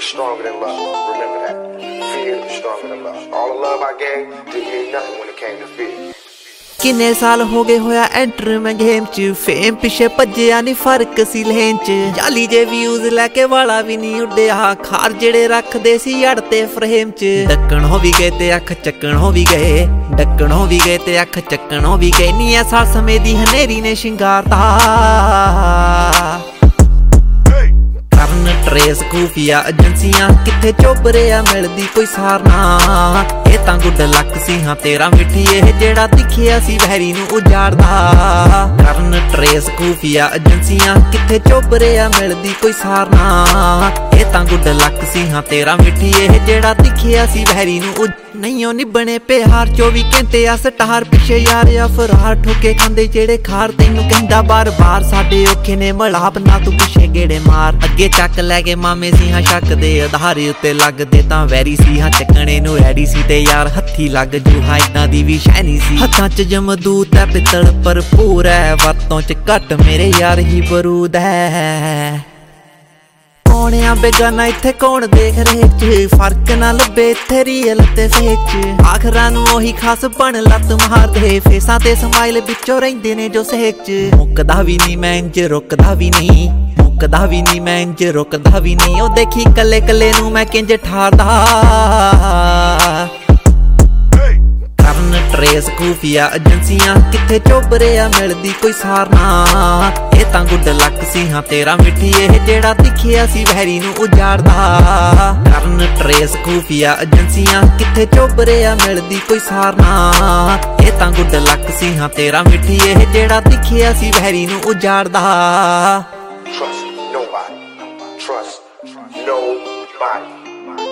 stronger than love. Remember that. Fear is stronger than love. All the love I gave didn't mean nothing when it came to fear. किन्ने साल हो गए होया enter मैं game च fame पिछे भज्जिया नी फर्क सी लेन च जाली जे व्यूज लैके वाला भी नहीं उड्डिया खार जेड़े रखदे सी अड़ते फ्रेम च डक्कण हो भी गए ते अख चक्कण हो भी गए डक्कण हो भी गए ते अख चक्कण हो भी गए नी ऐसा समय दी हनेरी ने शिंगारता करन ट्रेस खुफिया एजेंसियां किथे चोबरे आ मिलदी कोई सारना ये तां गुड लक सी हां तेरा मिठिए जेड़ा दिखिया सी वैरी नू उजाड़दा करन ट्रेस खुफिया एजेंसियां किथे चोबरे आ मिलदी कोई सारना ये तां गुड लक सी हां तेरा मिठिए जेड़ा दिखिया सी वैरी नू नहीं निबने प्यार 24 घंटे आ स्टार पिछे यार या फरार ठोके खांदे जेड़े खार तैनू कहंदा बार बार साडे औखे ने मलाप ना तू पिछे गेड़े मार अगे चक लैके मामे सी हां शक दे आधार उत्ते लगदे तां वैरी सी हां चकणे नू रैडी सी ते यार हत्थी लग जू हां इदां दी भी शैनी सी हत्थां च जमदूत है पित्तल भरपूर है वरतों च घट मेरे यार ही बरूद है कौन आ बेगाना इत्थे कौन देख रहे च फर्क ना लब्बे इत्थे रियल ते फेक च आखरां नू ओही खास बन लत मार दे फेसां ते स्माइल विचों रहिंदे ने जो सेक च मुकदा भी नहीं मैं इंज रुकदा भी नहीं मुकदा भी नहीं मैं इंज रुकदा भी नहीं ओ देखी कल्ले कल्ले नू मैं किंज ठारदा करन ट्रेस खुफिया एजेंसियां किथे चोबरे आ मिलदी कोई सारना ये तां गुड लक सी हां तेरा मिठिए जेड़ा दिखिया सी वैरी नू उजाड़दा करन ट्रेस खुफिया एजेंसियां किथे चोबरे आ मिलदी कोई सारना ये तां गुड लक सी हां तेरा मिठिए जेड़ा दिखिया सी वैरी नू उजाड़दा Trust nobody. Trust nobody.